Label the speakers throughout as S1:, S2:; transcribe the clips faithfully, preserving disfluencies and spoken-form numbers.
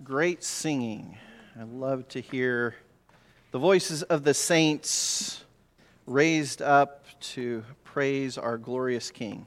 S1: great singing. I love to hear the voices of the saints raised up to praise our glorious King.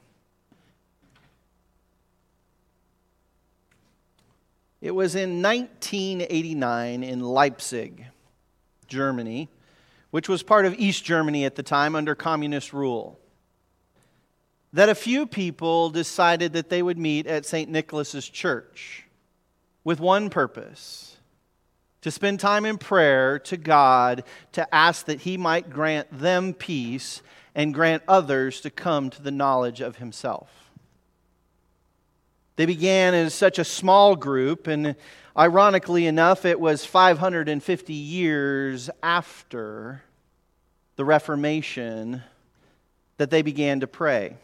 S1: It was in nineteen eighty-nine in Leipzig, Germany, which was part of East Germany at the time under communist rule, that a few people decided that they would meet at Saint Nicholas's church with one purpose: to spend time in prayer to God, to ask that He might grant them peace and grant others to come to the knowledge of Himself. They began as such a small group, and ironically enough, it was five hundred fifty years after the Reformation that they began to pray.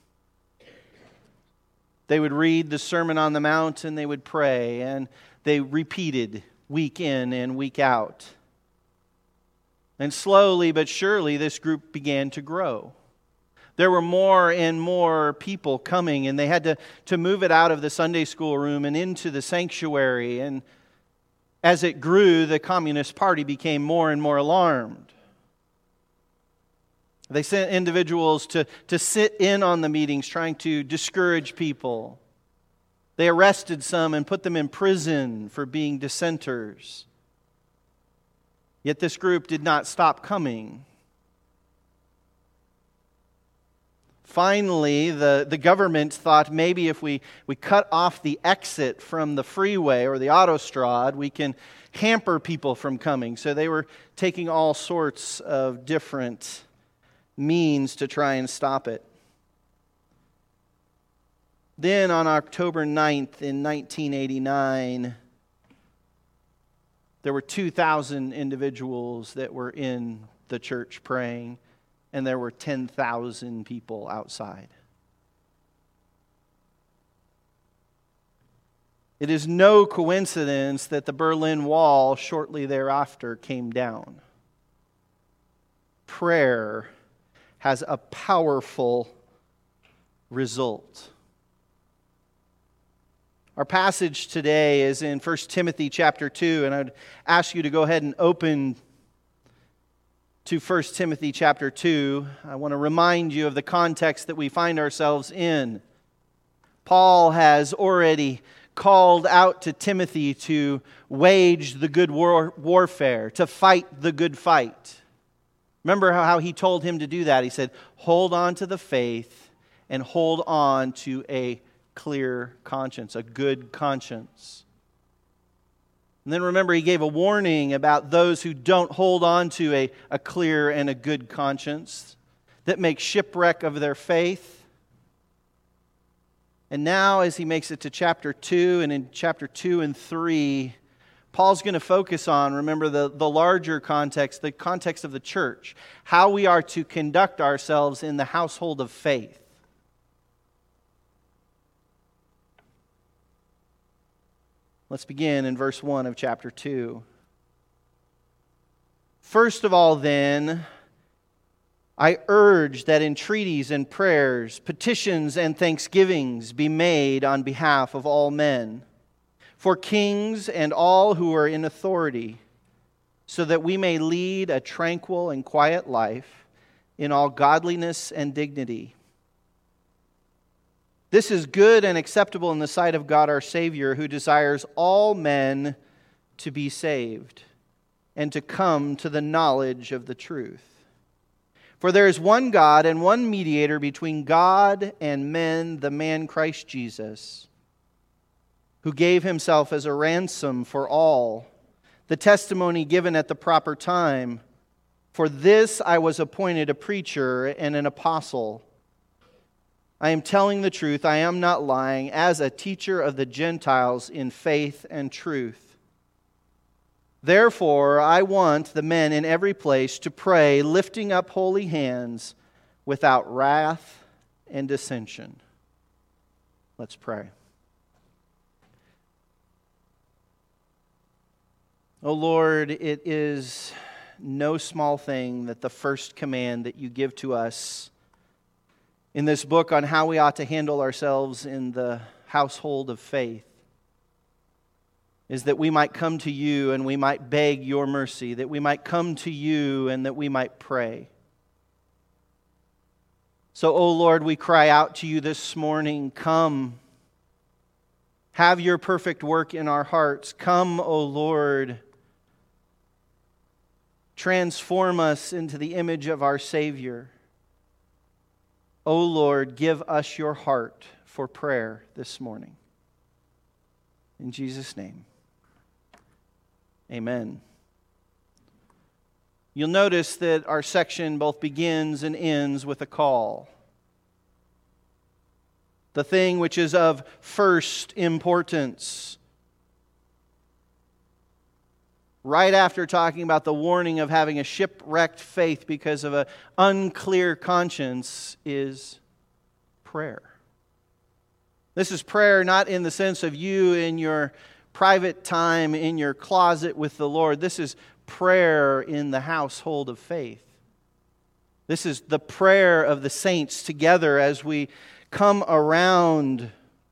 S1: They would read the Sermon on the Mount and they would pray, and they repeated week in and week out. And slowly but surely this group began to grow. There were more and more people coming, and they had to, to move it out of the Sunday school room and into the sanctuary. And as it grew, the Communist Party became more and more alarmed. They sent individuals to, to sit in on the meetings, trying to discourage people. They arrested some and put them in prison for being dissenters. Yet this group did not stop coming. Finally, the, the government thought maybe if we, we cut off the exit from the freeway or the autostrade, we can hamper people from coming. So they were taking all sorts of different means to try and stop it. Then on October ninth in nineteen eighty-nine, there were two thousand individuals that were in the church praying, and there were ten thousand people outside. It is no coincidence that the Berlin Wall shortly thereafter came down. Prayer has a powerful result. Our passage today is in First Timothy chapter two, and I'd ask you to go ahead and open to First Timothy chapter two. I want to remind you of the context that we find ourselves in. Paul has already called out to Timothy to wage the good war- warfare, to fight the good fight. Remember how he told him to do that? He said, hold on to the faith and hold on to a clear conscience, a good conscience. And then remember, he gave a warning about those who don't hold on to a, a clear and a good conscience, that make shipwreck of their faith. And now as he makes it to chapter two, and in chapter two and three, Paul's going to focus on, remember, the, the larger context, the context of the church, how we are to conduct ourselves in the household of faith. Let's begin in verse one of chapter two. First of all, then, I urge that entreaties and prayers, petitions and thanksgivings be made on behalf of all men, for kings and all who are in authority, so that we may lead a tranquil and quiet life in all godliness and dignity. This is good and acceptable in the sight of God our Savior, who desires all men to be saved and to come to the knowledge of the truth. For there is one God and one mediator between God and men, the man Christ Jesus, who gave Himself as a ransom for all, the testimony given at the proper time. For this I was appointed a preacher and an apostle. I am telling the truth, I am not lying, as a teacher of the Gentiles in faith and truth. Therefore, I want the men in every place to pray, lifting up holy hands without wrath and dissension. Let's pray. O Lord, it is no small thing that the first command that you give to us in this book on how we ought to handle ourselves in the household of faith is that we might come to you and we might beg your mercy, that we might come to you and that we might pray. So, O Lord, we cry out to you this morning, come. Have your perfect work in our hearts. Come, O Lord. Transform us into the image of our Savior. O Lord, give us your heart for prayer this morning. In Jesus' name, amen. You'll notice that our section both begins and ends with a call. The thing which is of first importance. Right after talking about the warning of having a shipwrecked faith because of an unclear conscience is prayer. This is prayer not in the sense of you in your private time in your closet with the Lord. This is prayer in the household of faith. This is the prayer of the saints together as we come around.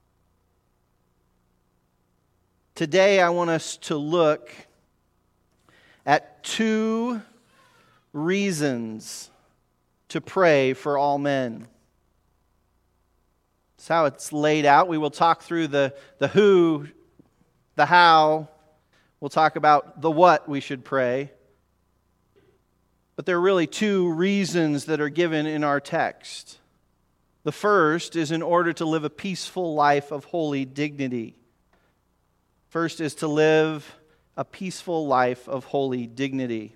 S1: Today I want us to look at two reasons to pray for all men. That's how it's laid out. We will talk through the, the who, the how. We'll talk about the what we should pray. But there are really two reasons that are given in our text. The first is in order to live a peaceful life of holy dignity. First is to live a peaceful life of holy dignity.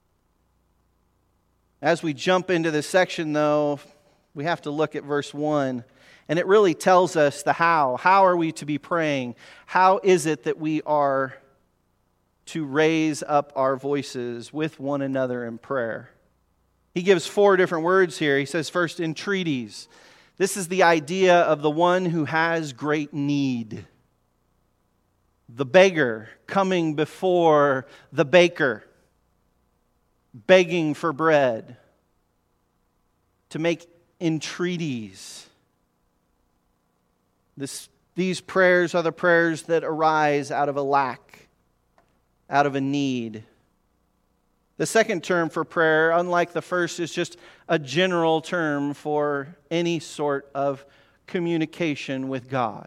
S1: As we jump into this section, though, we have to look at verse one. And it really tells us the how. How are we to be praying? How is it that we are to raise up our voices with one another in prayer? He gives four different words here. He says, first, entreaties. This is the idea of the one who has great need. The beggar coming before the baker, begging for bread. To make entreaties. This, these prayers are the prayers that arise out of a lack, out of a need. The second term for prayer, unlike the first, is just a general term for any sort of communication with God.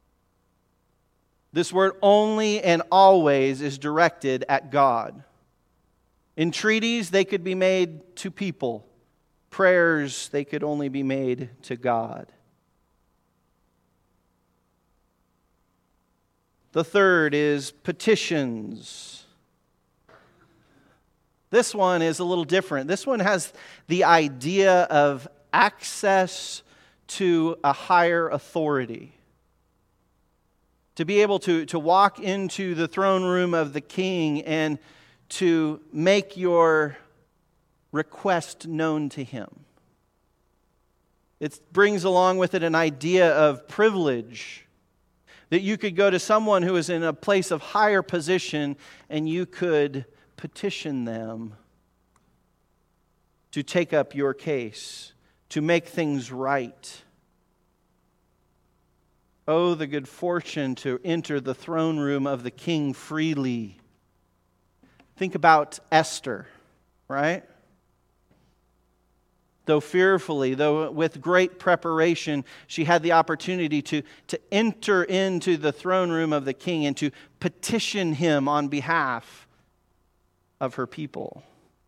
S1: This word only and always is directed at God. Entreaties, they could be made to people. Prayers, they could only be made to God. The third is petitions. This one is a little different. This one has the idea of access to a higher authority. To be able to, to walk into the throne room of the king and to make your request known to him. It brings along with it an idea of privilege. That you could go to someone who is in a place of higher position and you could petition them to take up your case, to make things right. Oh, the good fortune to enter the throne room of the king freely. Think about Esther, right? Though fearfully, though with great preparation, she had the opportunity to, to enter into the throne room of the king and to petition him on behalf of her people.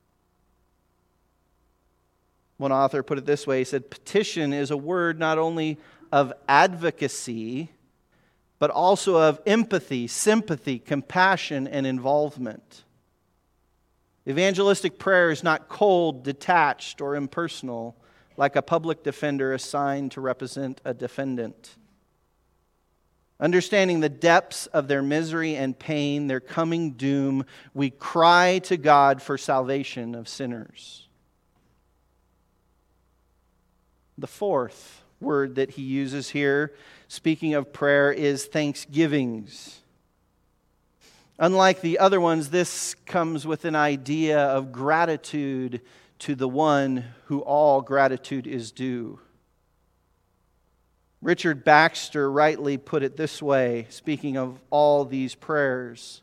S1: One author put it this way, he said, petition is a word not only of advocacy, but also of empathy, sympathy, compassion, and involvement. Evangelistic prayer is not cold, detached, or impersonal, like a public defender assigned to represent a defendant. Understanding the depths of their misery and pain, their coming doom, we cry to God for salvation of sinners. The fourth word that he uses here, speaking of prayer, is thanksgivings. Unlike the other ones, this comes with an idea of gratitude to the one who all gratitude is due. Richard Baxter rightly put it this way, speaking of all these prayers.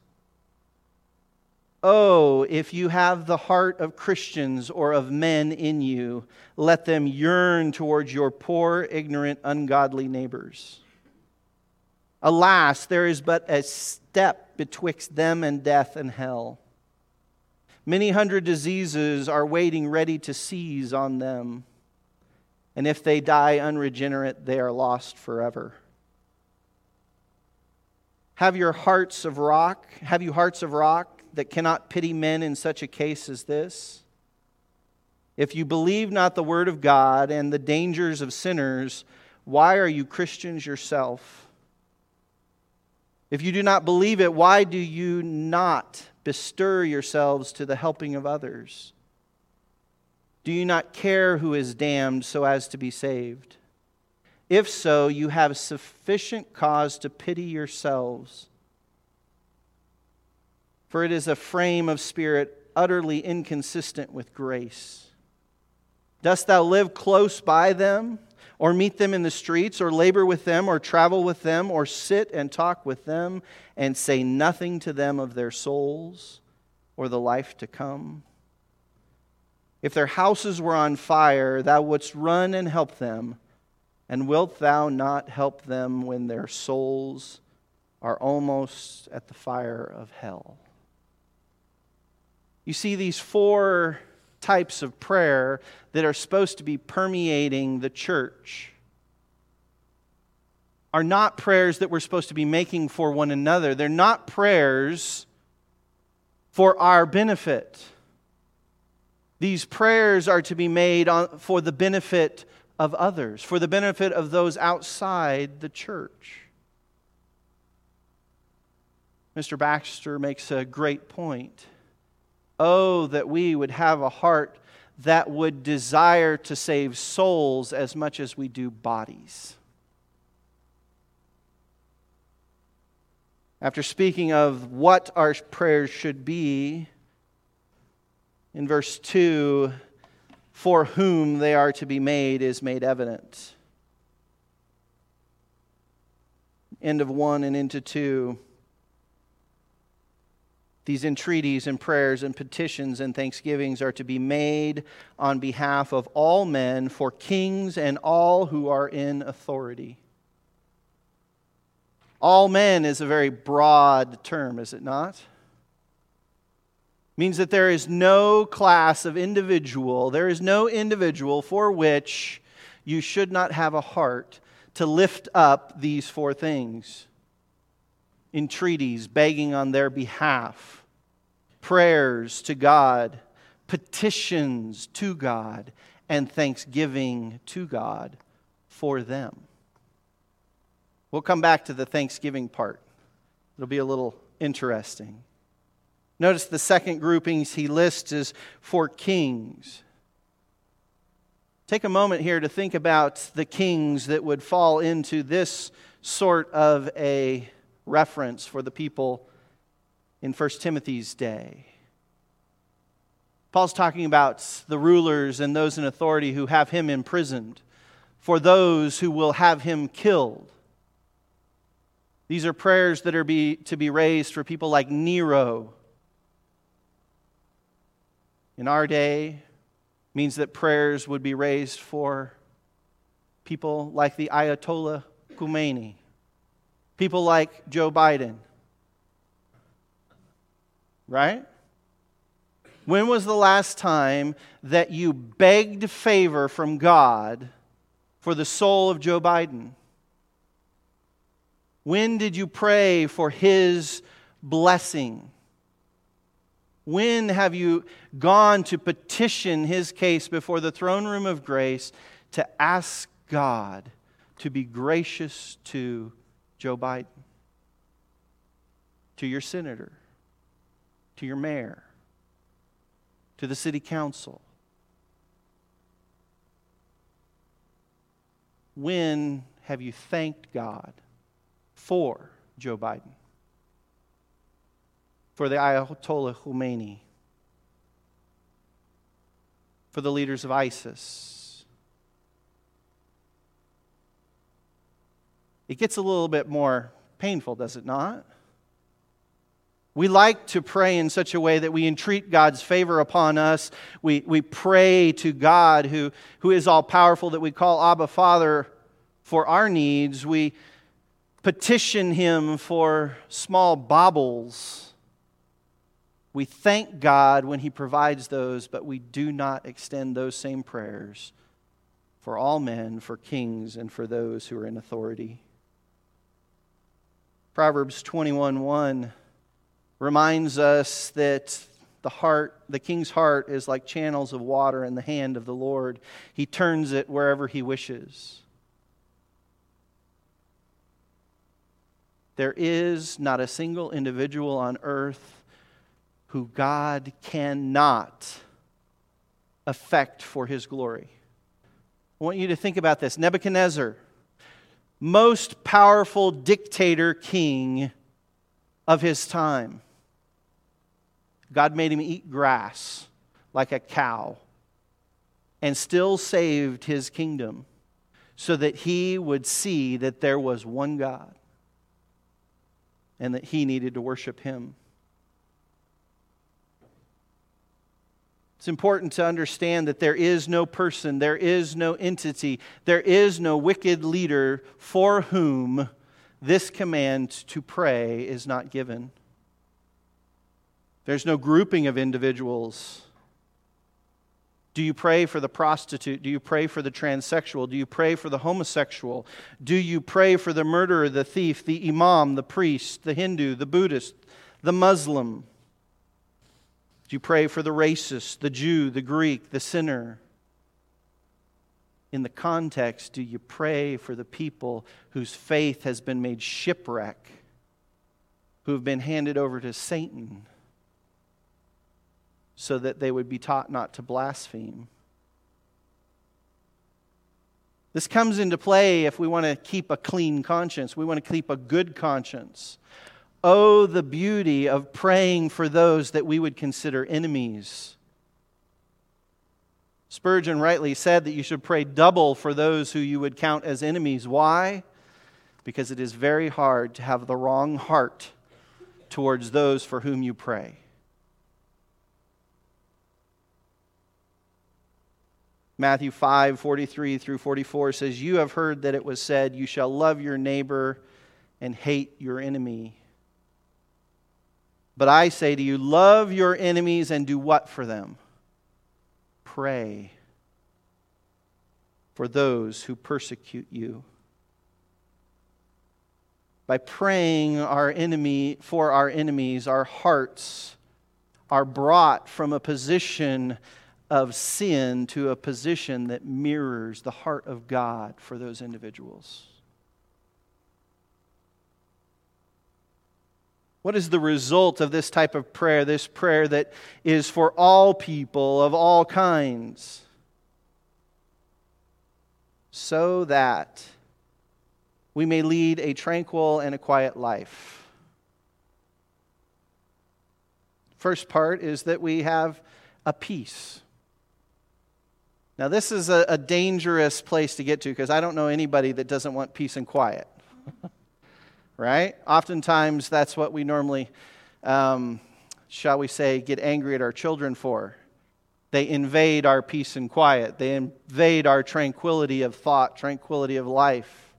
S1: Oh, if you have the heart of Christians or of men in you, let them yearn towards your poor, ignorant, ungodly neighbors. Alas, there is but a step betwixt them and death and hell. Many hundred diseases are waiting ready to seize on them. And if they die unregenerate, they are lost forever. Have your hearts of rock, have you hearts of rock that cannot pity men in such a case as this? If you believe not the word of God and the dangers of sinners, why are you Christians yourself? If you do not believe it, why do you not bestir yourselves to the helping of others? Do you not care who is damned so as to be saved? If so, you have sufficient cause to pity yourselves. For it is a frame of spirit utterly inconsistent with grace. Dost thou live close by them, or meet them in the streets, or labor with them, or travel with them, or sit and talk with them, and say nothing to them of their souls, or the life to come? If their houses were on fire, thou wouldst run and help them, and wilt thou not help them when their souls are almost at the fire of hell? You see, these four types of prayer that are supposed to be permeating the church are not prayers that we're supposed to be making for one another. They're not prayers for our benefit. These prayers are to be made on, for the benefit of others, for the benefit of those outside the church. Mister Baxter makes a great point. Oh, that we would have a heart that would desire to save souls as much as we do bodies. After speaking of what our prayers should be, in verse two, for whom they are to be made is made evident. End of one and into two. These entreaties and prayers and petitions and thanksgivings are to be made on behalf of all men, for kings and all who are in authority. All men is a very broad term, is it not? Means that there is no class of individual, there is no individual for which you should not have a heart to lift up these four things. Entreaties, begging on their behalf, prayers to God, petitions to God, and thanksgiving to God for them. We'll come back to the thanksgiving part. It'll be a little interesting. Notice the second groupings he lists is for kings. Take a moment here to think about the kings that would fall into this sort of a reference for the people in First Timothy's day. Paul's talking about the rulers and those in authority who have him imprisoned, for those who will have him killed. These are prayers that are be, to be raised for people like Nero. In our day, means that prayers would be raised for people like the Ayatollah Khomeini, people like Joe Biden. Right? When was the last time that you begged favor from God for the soul of Joe Biden? When did you pray for his blessing? When have you gone to petition his case before the throne room of grace to ask God to be gracious to Joe Biden, to your senator, to your mayor, to the city council? When have you thanked God for Joe Biden, for the Ayatollah Khomeini, for the leaders of ISIS? it gets a little bit more painful, does it not? We like to pray in such a way that we entreat God's favor upon us. We, we pray to God who, who is all-powerful, that we call Abba Father for our needs. We petition Him for small baubles. We thank God when He provides those, but we do not extend those same prayers for all men, for kings, and for those who are in authority. Proverbs twenty-one one reminds us that the heart, the king's heart is like channels of water in the hand of the Lord. He turns it wherever He wishes. There is not a single individual on earth who God cannot affect for His glory. I want you to think about this. Nebuchadnezzar, most powerful dictator king of his time. God made him eat grass like a cow and still saved his kingdom so that he would see that there was one God and that he needed to worship Him. It's important to understand that there is no person, there is no entity, there is no wicked leader for whom this command to pray is not given. There's no grouping of individuals. Do you pray for the prostitute? Do you pray for the transsexual? Do you pray for the homosexual? Do you pray for the murderer, the thief, the imam, the priest, the Hindu, the Buddhist, the Muslim? Do you pray for the racist, the Jew, the Greek, the sinner? In the context, do you pray for the people whose faith has been made shipwreck, who have been handed over to Satan, so that they would be taught not to blaspheme? This comes into play if we want to keep a clean conscience. We want to keep a good conscience. Oh, the beauty of praying for those that we would consider enemies. Spurgeon rightly said that you should pray double for those who you would count as enemies. Why? Because it is very hard to have the wrong heart towards those for whom you pray. Matthew five, forty-three through forty-four says, "You have heard that it was said, 'You shall love your neighbor and hate your enemy.' But I say to you, love your enemies and do what for them? Pray for those who persecute you." By praying our enemy for our enemies, our hearts are brought from a position of sin to a position that mirrors the heart of God for those individuals. What is the result of this type of prayer, this prayer that is for all people of all kinds? So that we may lead a tranquil and a quiet life. First part is that we have a peace. Now, this is a, a dangerous place to get to because I don't know anybody that doesn't want peace and quiet. Right? Oftentimes, that's what we normally, um, shall we say, get angry at our children for. They invade our peace and quiet. They invade our tranquility of thought, tranquility of life.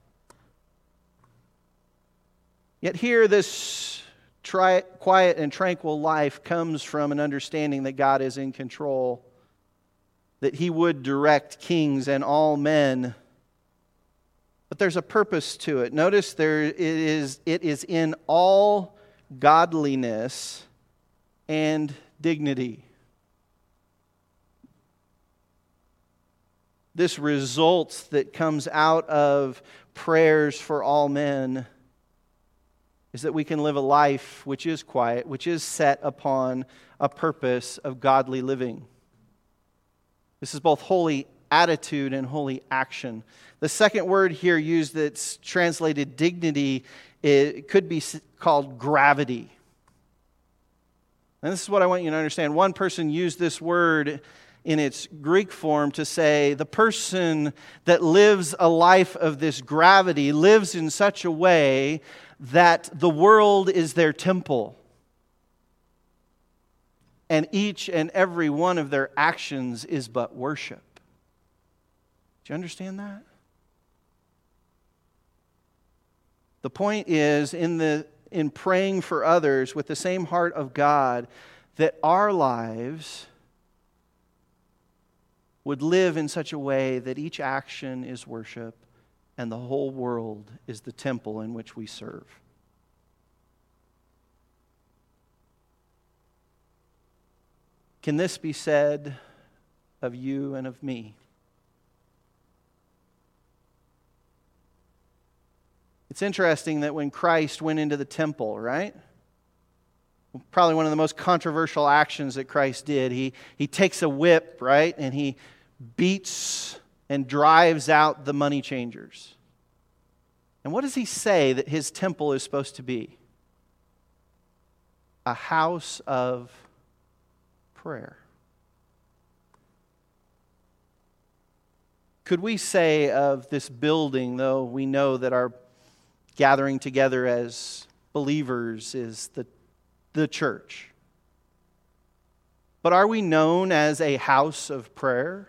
S1: Yet here, this tri- quiet and tranquil life comes from an understanding that God is in control, that He would direct kings and all men. But there's a purpose to it. Notice there it is, it is in all godliness and dignity. This result that comes out of prayers for all men is that we can live a life which is quiet, which is set upon a purpose of godly living. This is both holy attitude and holy action. The second word here used that's translated dignity, it could be called gravity. And this is what I want you to understand. One person used this word in its Greek form to say the person that lives a life of this gravity lives in such a way that the world is their temple. And each and every one of their actions is but worship. Do you understand that? The point is, in the in praying for others with the same heart of God, that our lives would live in such a way that each action is worship and the whole world is the temple in which we serve. Can this be said of you and of me? It's interesting that when Christ went into the temple, right? Probably one of the most controversial actions that Christ did. He, he takes a whip, right? And he beats and drives out the money changers. And what does he say that his temple is supposed to be? A house of prayer. Could we say of this building, though we know that our gathering together as believers is the, the church, but are we known as a house of prayer?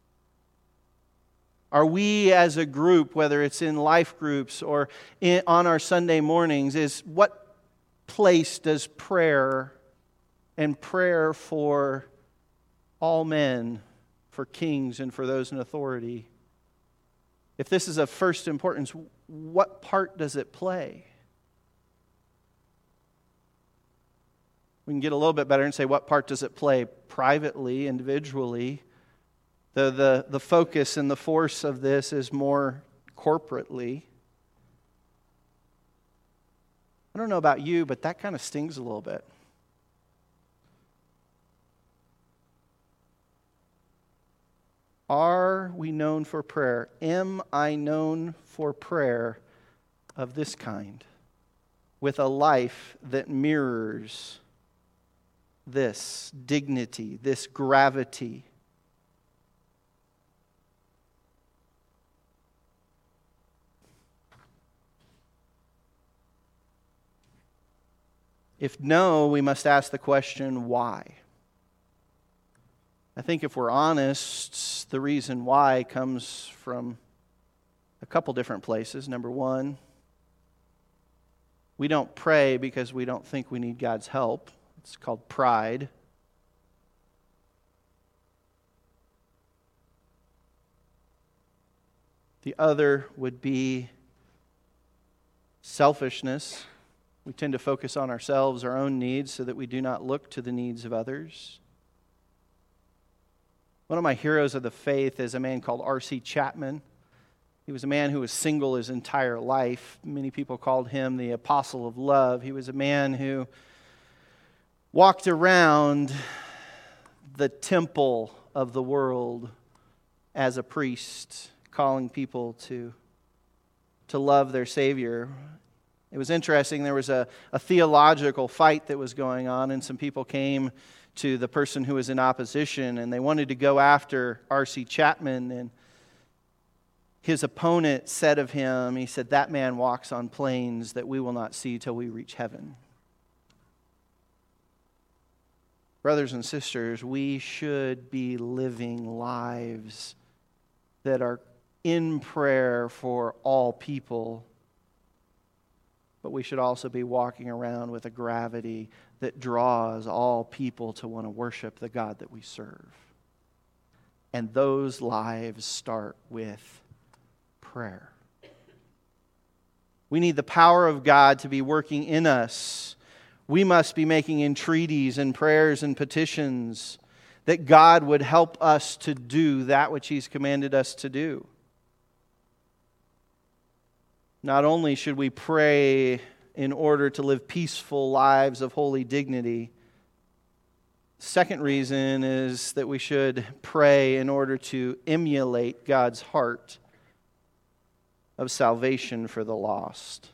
S1: Are we as a group, whether it's in life groups or in, on our Sunday mornings, is what place does prayer and prayer for all men, for kings and for those in authority, if this is of first importance, what part does it play? We can get a little bit better and say, what part does it play privately, individually? The, the, the focus and the force of this is more corporately. I don't know about you, but that kind of stings a little bit. Are we known for prayer? Am I known for prayer of this kind? With a life that mirrors this dignity, this gravity. If no, we must ask the question, why? I think if we're honest, the reason why comes from a couple different places. Number one, we don't pray because we don't think we need God's help. It's called pride. The other would be selfishness. We tend to focus on ourselves, our own needs, so that we do not look to the needs of others. One of my heroes of the faith is a man called R C Chapman. He was a man who was single his entire life. Many people called him the apostle of love. He was a man who walked around the temple of the world as a priest, calling people to, to love their Savior. It was interesting, there was a, a theological fight that was going on, and some people came to the person who was in opposition, and they wanted to go after R C Chapman, and his opponent said of him, he said, "That man walks on plains that we will not see till we reach heaven." Brothers and sisters, we should be living lives that are in prayer for all people, but we should also be walking around with a gravity that draws all people to want to worship the God that we serve. And those lives start with prayer. We need the power of God to be working in us. We must be making entreaties and prayers and petitions that God would help us to do that which He's commanded us to do. Not only should we pray in order to live peaceful lives of holy dignity, second reason is that we should pray in order to emulate God's heart of salvation for the lost.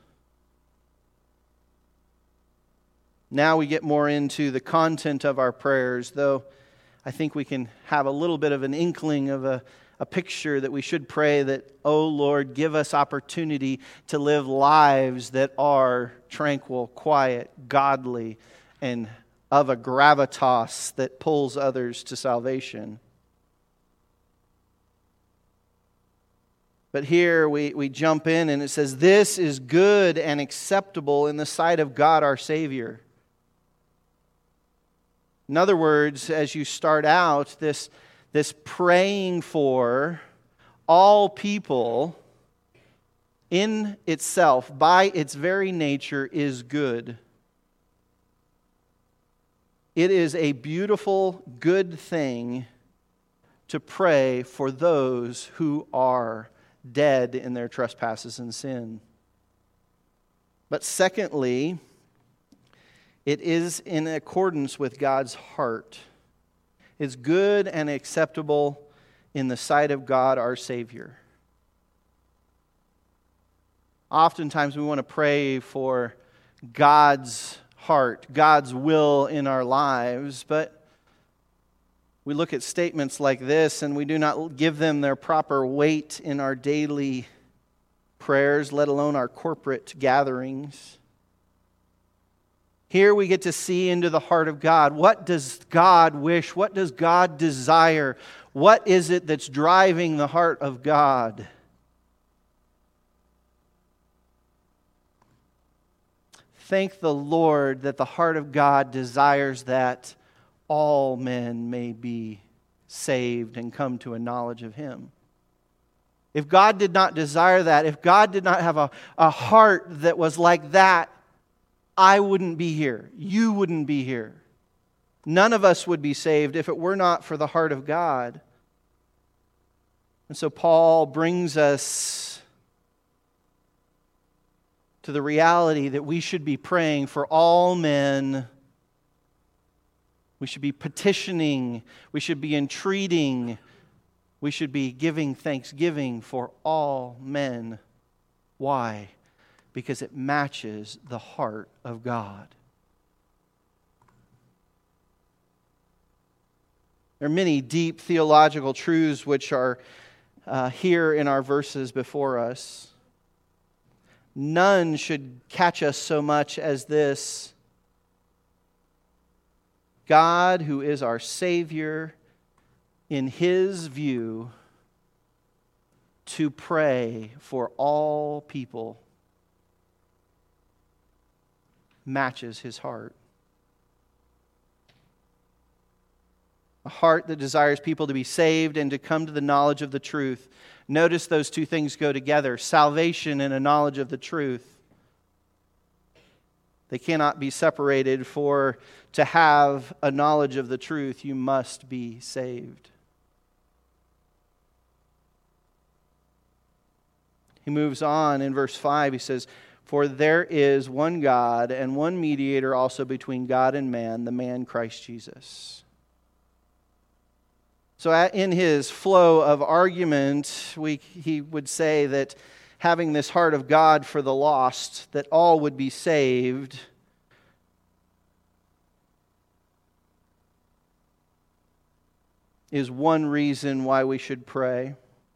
S1: Now we get more into the content of our prayers, though I think we can have a little bit of an inkling of a, a picture that we should pray that, oh Lord, give us opportunity to live lives that are tranquil, quiet, godly, and of a gravitas that pulls others to salvation. But here we, we jump in and it says, this is good and acceptable in the sight of God our Savior. In other words, as you start out, this, this praying for all people in itself, by its very nature, is good. It is a beautiful, good thing to pray for those who are dead in their trespasses and sin. But secondly, it is in accordance with God's heart. It's good and acceptable in the sight of God our Savior. Oftentimes we want to pray for God's heart, God's will in our lives, but we look at statements like this and we do not give them their proper weight in our daily prayers, let alone our corporate gatherings. Here we get to see into the heart of God. What does God wish? What does God desire? What is it that's driving the heart of God? Thank the Lord that the heart of God desires that all men may be saved and come to a knowledge of Him. If God did not desire that, if God did not have a, a heart that was like that, I wouldn't be here. You wouldn't be here. None of us would be saved if it were not for the heart of God. And so Paul brings us to the reality that we should be praying for all men. We should be petitioning. We should be entreating. We should be giving thanksgiving for all men. Why? Because it matches the heart of God. There are many deep theological truths which are uh, here in our verses before us. None should catch us so much as this. God, who is our Savior, in His view, to pray for all people matches His heart. A heart that desires people to be saved and to come to the knowledge of the truth. Notice those two things go together, salvation and a knowledge of the truth. They cannot be separated, for to have a knowledge of the truth, you must be saved. He moves on in verse five, he says, for there is one God and one mediator also between God and man, the man Christ Jesus. So in his flow of argument, we, he would say that having this heart of God for the lost, that all would be saved, is one reason why we should pray.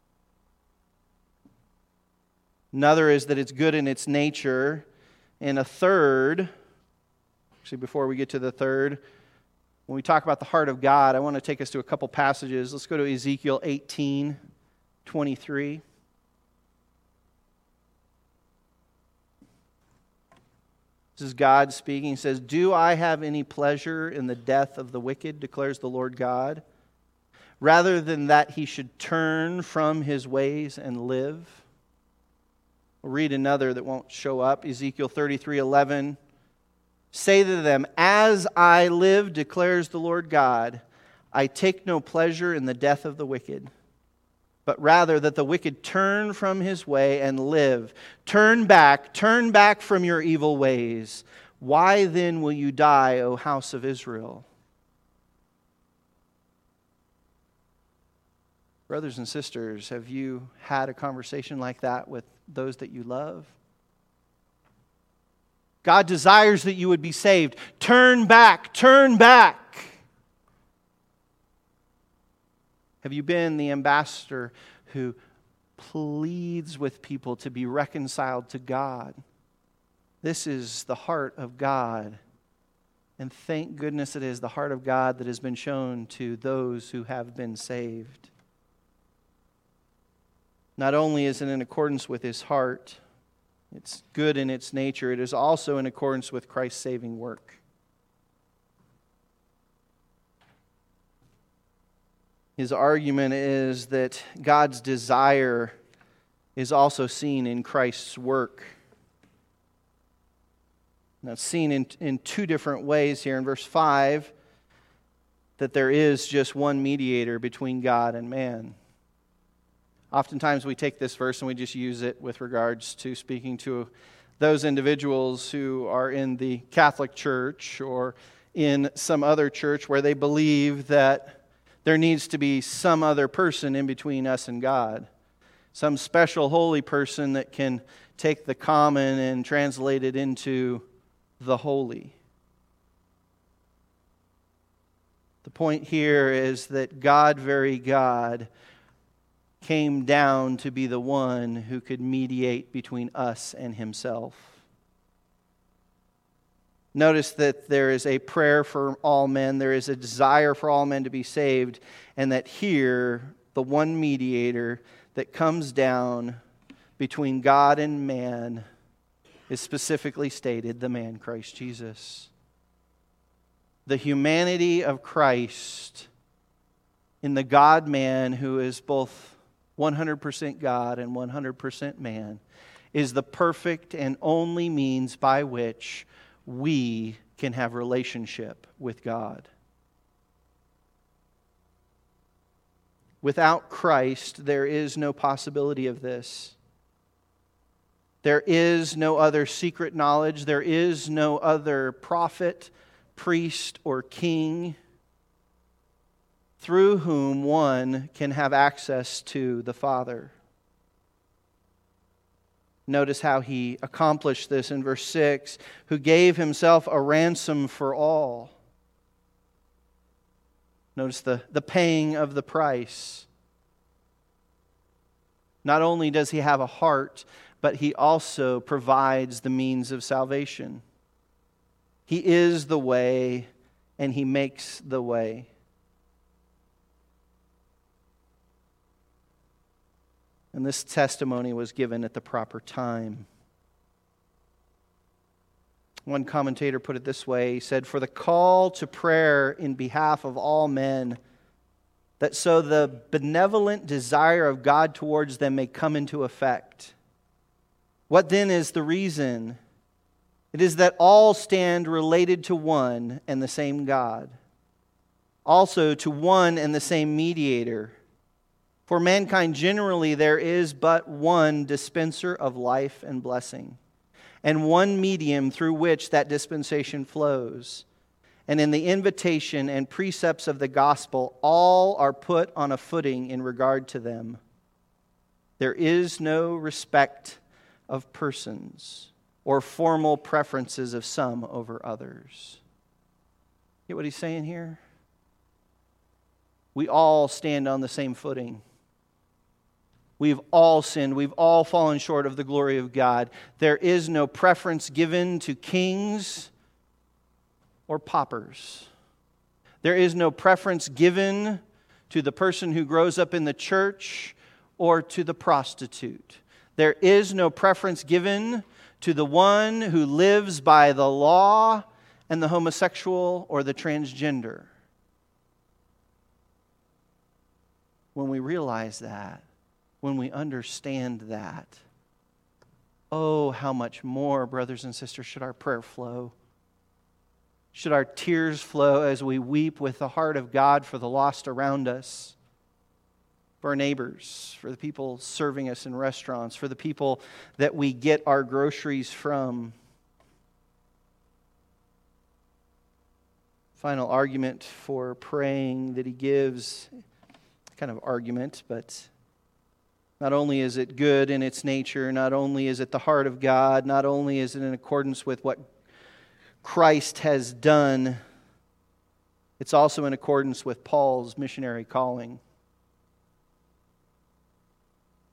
S1: Another is that it's good in its nature. And a third, actually before we get to the third, when we talk about the heart of God, I want to take us to a couple passages. Let's go to Ezekiel eighteen twenty-three. This is God speaking. He says, do I have any pleasure in the death of the wicked, declares the Lord God, rather than that he should turn from his ways and live? We'll read another that won't show up. Ezekiel thirty-three eleven. Say to them, as I live, declares the Lord God, I take no pleasure in the death of the wicked, but rather that the wicked turn from his way and live. Turn back, turn back from your evil ways. Why then will you die, O house of Israel? Brothers and sisters, have you had a conversation like that with those that you love? God desires that you would be saved. Turn back, turn back. Have you been the ambassador who pleads with people to be reconciled to God? This is the heart of God. And thank goodness it is the heart of God that has been shown to those who have been saved. Not only is it in accordance with His heart, it's good in its nature, it is also in accordance with Christ's saving work. His argument is that God's desire is also seen in Christ's work. Now, it's seen in, in two different ways here. In verse five, that there is just one mediator between God and man. Oftentimes we take this verse and we just use it with regards to speaking to those individuals who are in the Catholic Church or in some other church where they believe that there needs to be some other person in between us and God. Some special holy person that can take the common and translate it into the holy. The point here is that God, very God, came down to be the one who could mediate between us and Himself. Notice that there is a prayer for all men, there is a desire for all men to be saved, and that here, the one mediator that comes down between God and man is specifically stated, the man Christ Jesus. The humanity of Christ in the God-man who is both one hundred percent God and one hundred percent man is the perfect and only means by which we can have relationship with God. Without Christ, there is no possibility of this. There is no other secret knowledge. There is no other prophet, priest, or king through whom one can have access to the Father. Notice how He accomplished this in verse six, who gave Himself a ransom for all. Notice the, the paying of the price. Not only does He have a heart, but He also provides the means of salvation. He is the way, and He makes the way. And this testimony was given at the proper time. One commentator put it this way. He said, "For the call to prayer in behalf of all men, that so the benevolent desire of God towards them may come into effect. What then is the reason? It is that all stand related to one and the same God, also to one and the same mediator. For mankind generally there is but one dispenser of life and blessing, and one medium through which that dispensation flows. And in the invitation and precepts of the gospel, all are put on a footing in regard to them. There is no respect of persons or formal preferences of some over others." Get what he's saying here? We all stand on the same footing. We've all sinned. We've all fallen short of the glory of God. There is no preference given to kings or paupers. There is no preference given to the person who grows up in the church or to the prostitute. There is no preference given to the one who lives by the law and the homosexual or the transgender. When we realize that, when we understand that, oh, how much more, brothers and sisters, should our prayer flow? Should our tears flow as we weep with the heart of God for the lost around us, for our neighbors, for the people serving us in restaurants, for the people that we get our groceries from? Final argument for praying that he gives, kind of argument, but not only is it good in its nature, not only is it the heart of God, not only is it in accordance with what Christ has done, it's also in accordance with Paul's missionary calling.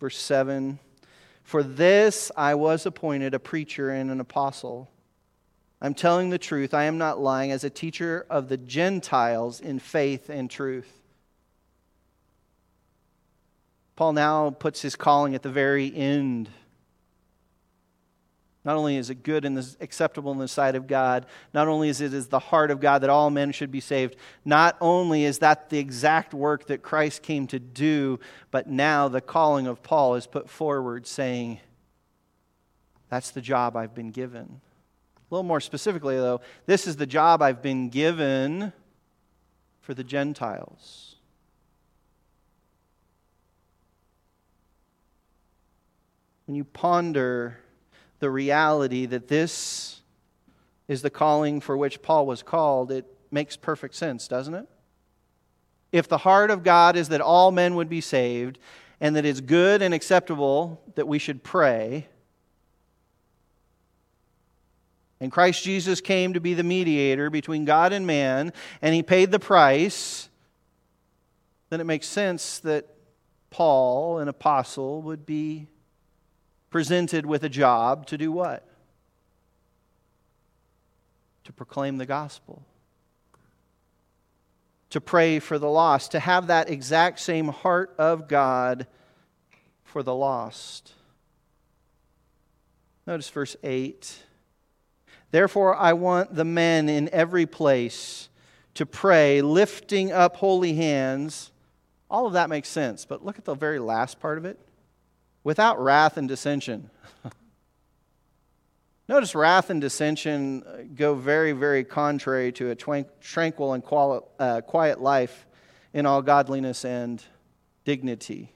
S1: Verse seven, for this I was appointed a preacher and an apostle. I'm telling the truth, I am not lying, as a teacher of the Gentiles in faith and truth. Paul now puts his calling at the very end. Not only is it good and acceptable in the sight of God, not only is it is the heart of God that all men should be saved, not only is that the exact work that Christ came to do, but now the calling of Paul is put forward saying, that's the job I've been given. A little more specifically, though, this is the job I've been given for the Gentiles. When you ponder the reality that this is the calling for which Paul was called, it makes perfect sense, doesn't it? If the heart of God is that all men would be saved, and that it's good and acceptable that we should pray, and Christ Jesus came to be the mediator between God and man, and He paid the price, then it makes sense that Paul, an apostle, would be presented with a job to do what? To proclaim the gospel. To pray for the lost. To have that exact same heart of God for the lost. Notice verse eight. Therefore I want the men in every place to pray, lifting up holy hands. All of that makes sense, but look at the very last part of it. Without wrath and dissension. Notice wrath and dissension go very, very contrary to a tranquil and quiet life in all godliness and dignity.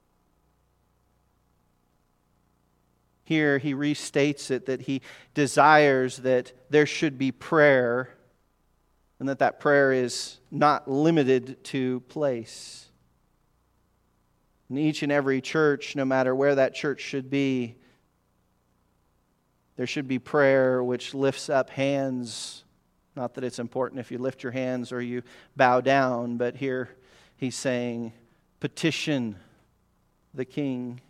S1: Here he restates it that he desires that there should be prayer, and that that prayer is not limited to place. In each and every church, no matter where that church should be, there should be prayer which lifts up hands. Not that it's important if you lift your hands or you bow down, but here he's saying, petition the King.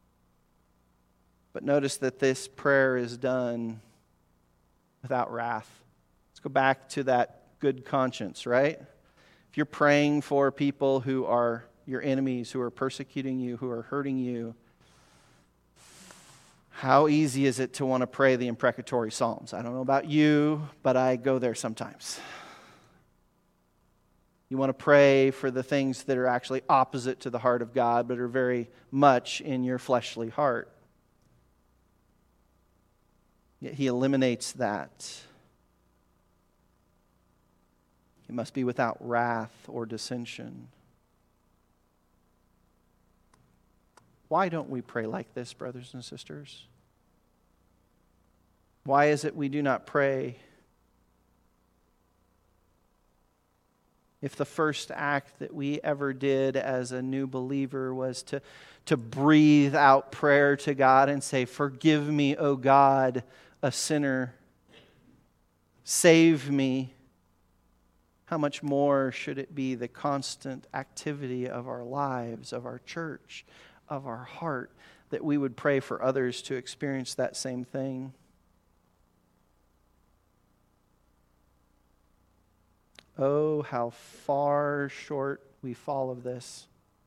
S1: But notice that this prayer is done without wrath. Let's go back to that good conscience, right? If you're praying for people who are your enemies, who are persecuting you, who are hurting you, how easy is it to want to pray the imprecatory psalms? I don't know about you, but I go there sometimes. You want to pray for the things that are actually opposite to the heart of God, but are very much in your fleshly heart. Yet He eliminates that. It must be without wrath or dissension. Why don't we pray like this, brothers and sisters? Why is it we do not pray? If the first act that we ever did as a new believer was to, to breathe out prayer to God and say, forgive me, O God, a sinner. Save me. How much more should it be the constant activity of our lives, of our church, of our heart, that we would pray for others to experience that same thing? Oh, how far short we fall of this.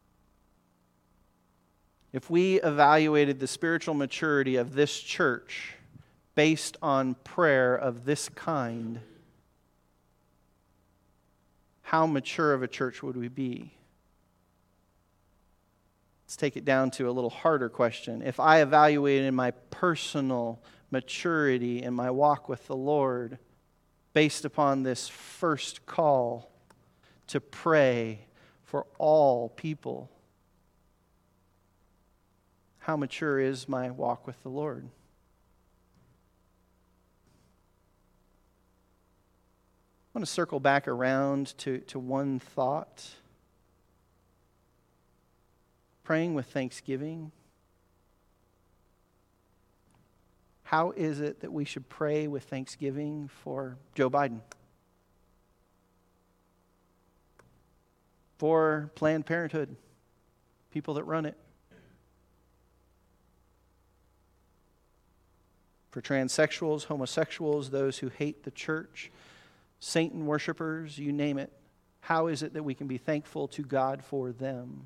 S1: If we evaluated the spiritual maturity of this church based on prayer of this kind, how mature of a church would we be? Let's take it down to a little harder question. If I evaluated my personal maturity in my walk with the Lord based upon this first call to pray for all people, how mature is my walk with the Lord? I want to circle back around to, to one thought. Praying with thanksgiving. How is it that we should pray with thanksgiving for Joe Biden? For Planned Parenthood, people that run it. For transsexuals, homosexuals, those who hate the church, Satan worshipers, you name it. How is it that we can be thankful to God for them?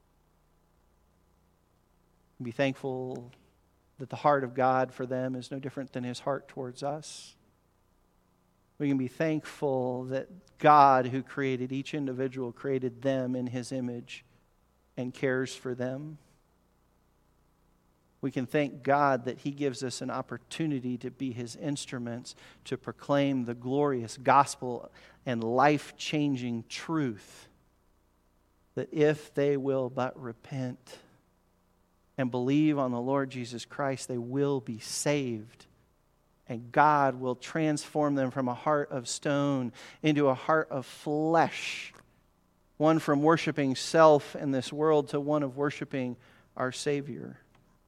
S1: Be thankful that the heart of God for them is no different than His heart towards us. We can be thankful that God, who created each individual, created them in His image and cares for them. We can thank God that He gives us an opportunity to be His instruments to proclaim the glorious gospel and life-changing truth that if they will but repent and believe on the Lord Jesus Christ, they will be saved. And God will transform them from a heart of stone into a heart of flesh. One from worshiping self in this world to one of worshiping our Savior.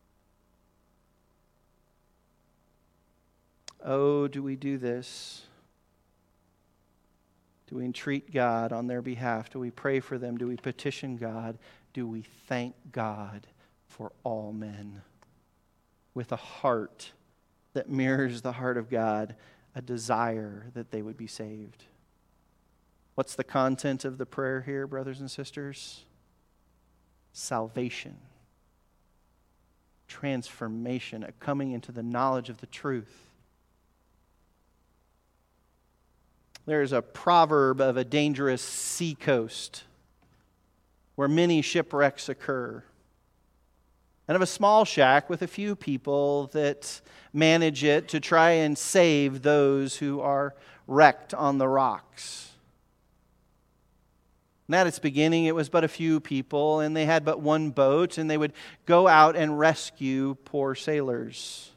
S1: Oh, do we do this? Do we entreat God on their behalf? Do we pray for them? Do we petition God? Do we thank God for all men with a heart that mirrors the heart of God, a desire that they would be saved? What's the content of the prayer here, brothers and sisters? Salvation, transformation, a coming into the knowledge of the truth. There's a proverb of a dangerous seacoast where many shipwrecks occur, and of a small shack with a few people that manage it to try and save those who are wrecked on the rocks. And at its beginning, it was but a few people, and they had but one boat, and they would go out and rescue poor sailors.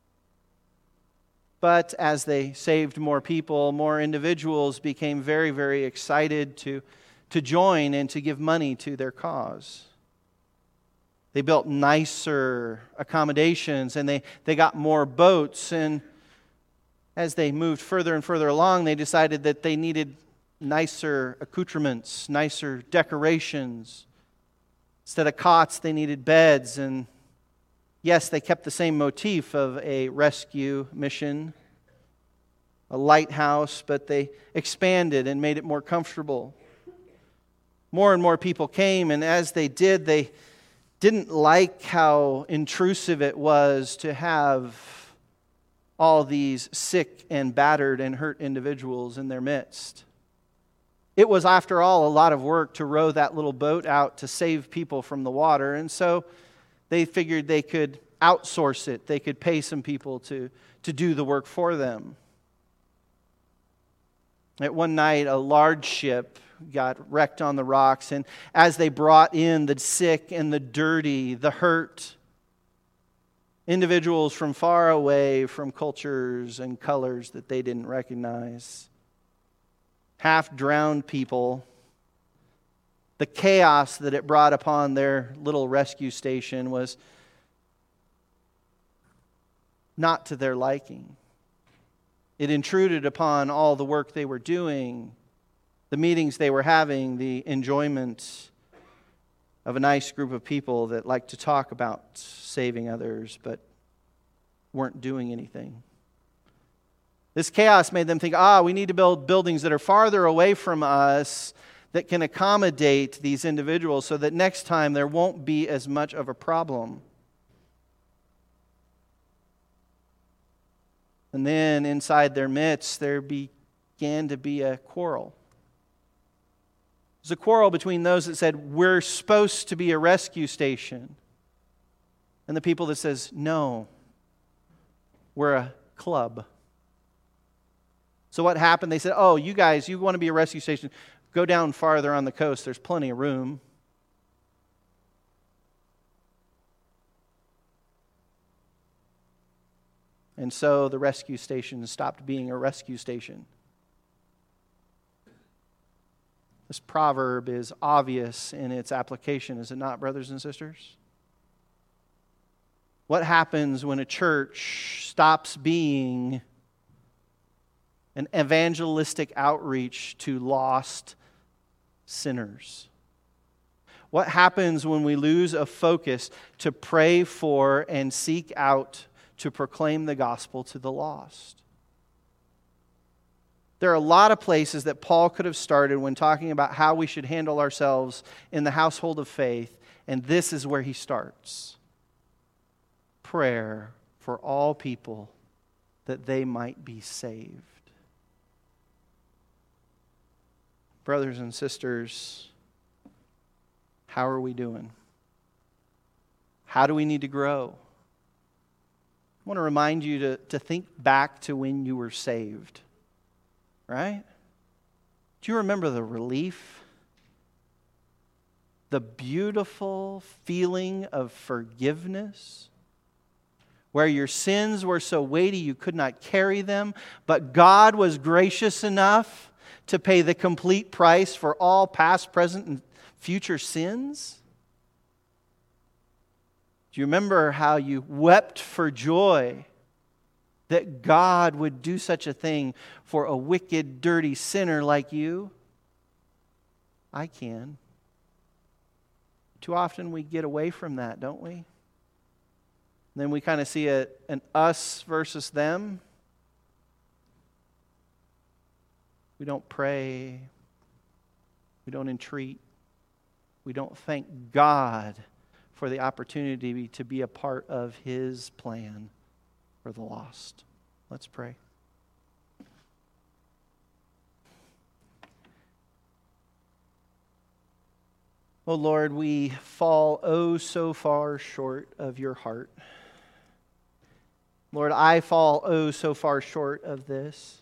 S1: But as they saved more people, more individuals became very, very excited to, to join and to give money to their cause. They built nicer accommodations, and they, they got more boats. And as they moved further and further along, they decided that they needed nicer accoutrements, nicer decorations. Instead of cots, they needed beds. And yes, they kept the same motif of a rescue mission, a lighthouse, but they expanded and made it more comfortable. More and more people came, and as they did, they didn't like how intrusive it was to have all these sick and battered and hurt individuals in their midst. It was, after all, a lot of work to row that little boat out to save people from the water, and so they figured they could outsource it. They could pay some people to, to do the work for them. At one night, a large ship got wrecked on the rocks, and as they brought in the sick and the dirty, the hurt, individuals from far away, from cultures and colors that they didn't recognize, half-drowned people, the chaos that it brought upon their little rescue station was not to their liking. It intruded upon all the work they were doing, the meetings they were having, the enjoyment of a nice group of people that like to talk about saving others but weren't doing anything. This chaos made them think, ah, we need to build buildings that are farther away from us that can accommodate these individuals so that next time there won't be as much of a problem. And then inside their midst, there began to be a quarrel. It was a quarrel between those that said, we're supposed to be a rescue station, and the people that says, no, we're a club. So what happened? They said, oh, you guys, you want to be a rescue station, go down farther on the coast. There's plenty of room. And so the rescue station stopped being a rescue station. This proverb is obvious in its application, is it not, brothers and sisters? What happens when a church stops being an evangelistic outreach to lost sinners? What happens when we lose a focus to pray for and seek out to proclaim the gospel to the lost. There are a lot of places that Paul could have started when talking about how we should handle ourselves in the household of faith, and this is where he starts. Prayer for all people that they might be saved. Brothers and sisters, how are we doing? How do we need to grow? I want to remind you to, to think back to when you were saved. Right? Do you remember the relief? The beautiful feeling of forgiveness? Where your sins were so weighty you could not carry them, but God was gracious enough to pay the complete price for all past, present, and future sins? Do you remember how you wept for joy that God would do such a thing for a wicked, dirty sinner like you? I can. Too often we get away from that, don't we? Then we kind of see a, an us versus them. We don't pray. We don't entreat. We don't thank God for the opportunity to be a part of His plan for the lost. Let's pray. Oh Lord, we fall oh so far short of your heart. Lord, I fall oh so far short of this.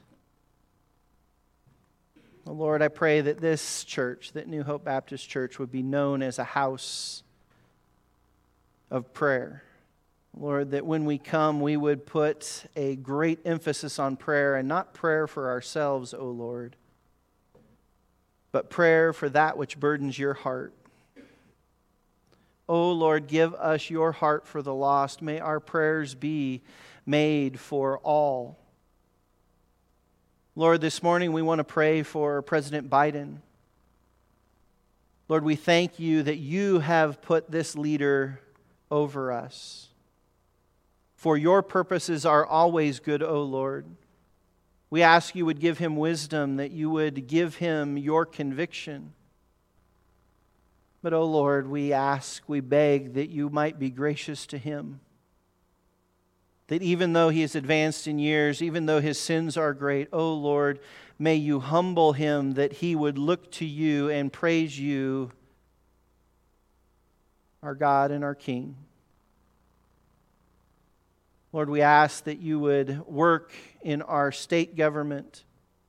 S1: Oh Lord, I pray that this church, that New Hope Baptist Church, would be known as a house of prayer. Lord, that when we come, we would put a great emphasis on prayer, and not prayer for ourselves, O Lord, but prayer for that which burdens your heart. O Lord, give us your heart for the lost. May our prayers be made for all. Lord, this morning we want to pray for President Biden. Lord, we thank you that you have put this leader over us. For your purposes are always good, O Lord. We ask you would give him wisdom, that you would give him your conviction. But, O Lord, we ask, we beg that you might be gracious to him. That even though he is advanced in years, even though his sins are great, O Lord, may you humble him, that he would look to you and praise you, our God and our King. Lord, we ask that you would work in our state government.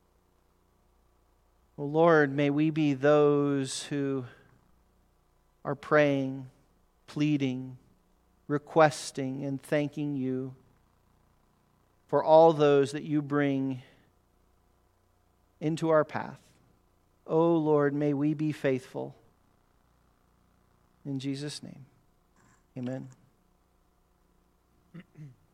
S1: Oh Lord, may we be those who are praying, pleading, requesting, and thanking you for all those that you bring into our path. Oh Lord, may we be faithful. In Jesus' name, amen.